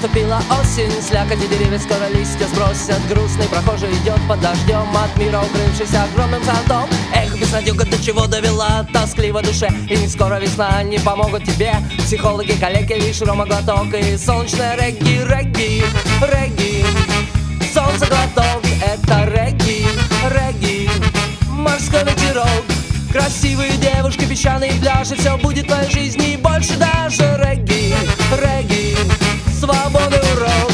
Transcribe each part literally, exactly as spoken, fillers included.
наступила осень, слякоть и деревья скоро листья сбросят. Грустный прохожий идет под дождем, от мира укрывшись огромным зонтом. Эх, безнадега до чего довела, тоскливо душе, и не скоро весна не помогут тебе. Психологи, коллеги, лишь рома глоток и солнечное регги, регги, регги. Солнце глоток, это регги, регги. Морской ветерок, красивые девушки, песчаные пляжи, все будет в твоей жизни и больше даже. Регги, регги, свободный урок.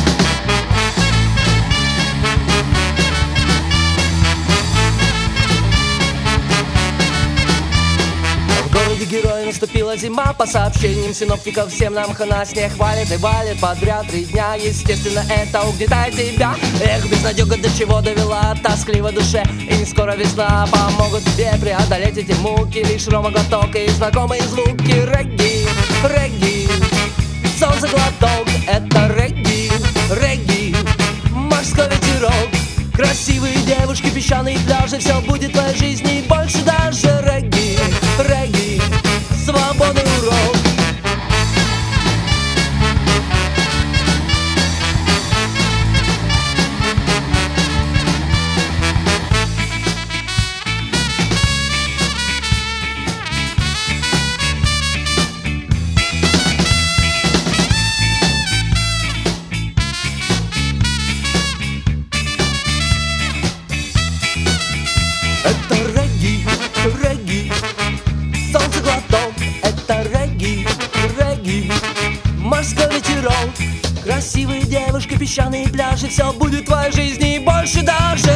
В городе героя наступила зима, по сообщениям синоптиков всем нам хана. Снег валит и валит подряд три дня, естественно это угнетает тебя. Эх, безнадега до чего довела, тоскливо душе, и не скоро весна помогут тебе преодолеть эти муки. Лишь рома глоток и знакомые звуки. Регги, регги, солнце глоток, это регги, регги. Морской ветерок, красивые девушки, песчаные пляжи, все будет в твоей жизни и больше даже. Регги, регги, свободный урок. Это регги, регги, солнце глоток, это регги, регги. Морской ветерок, красивые девушки, песчаные пляжи, все будет в твоей жизни и больше даже.